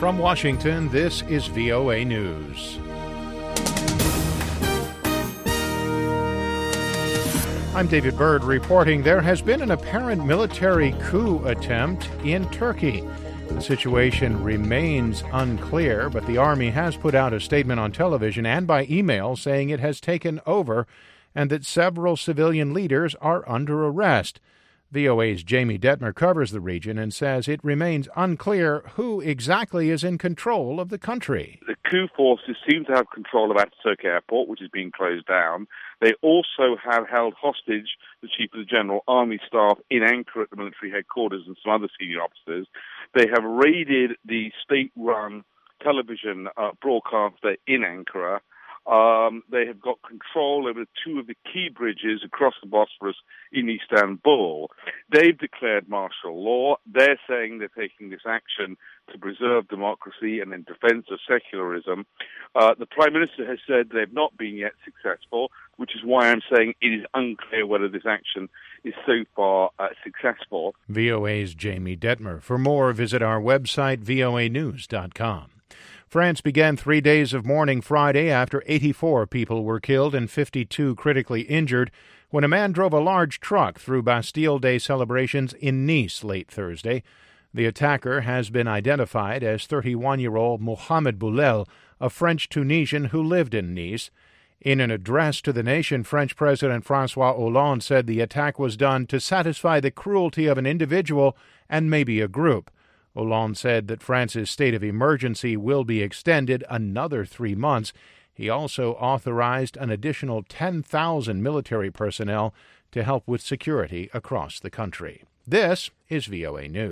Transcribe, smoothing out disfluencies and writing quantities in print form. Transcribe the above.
From Washington, this is VOA News. I'm David Byrd reporting there has been an apparent military coup attempt in Turkey. The situation remains unclear, but the army has put out a statement on television and by email saying it has taken over and that several civilian leaders are under arrest. VOA's Jamie Detmer covers the region and says it remains unclear who exactly is in control of the country. The coup forces seem to have control of Ataturk Airport, which is being closed down. They also have held hostage the Chief of the General Army Staff in Ankara at the military headquarters and some other senior officers. They have raided the state-run television broadcaster in Ankara. They have got control over two of the key bridges across the Bosphorus in Istanbul. They've declared martial law. They're saying they're taking this action to preserve democracy and in defense of secularism. The Prime Minister has said they've not been yet successful, which is why I'm saying it is unclear whether this action is so far successful. VOA's Jamie Detmer. For more, visit our website, voanews.com. France began 3 days of mourning Friday after 84 people were killed and 52 critically injured when a man drove a large truck through Bastille Day celebrations in Nice late Thursday. The attacker has been identified as 31-year-old Mohamed Boulel, a French-Tunisian who lived in Nice. In an address to the nation, French President François Hollande said the attack was done to satisfy the cruelty of an individual and maybe a group. Hollande said that France's state of emergency will be extended another 3 months. He also authorized an additional 10,000 military personnel to help with security across the country. This is VOA News.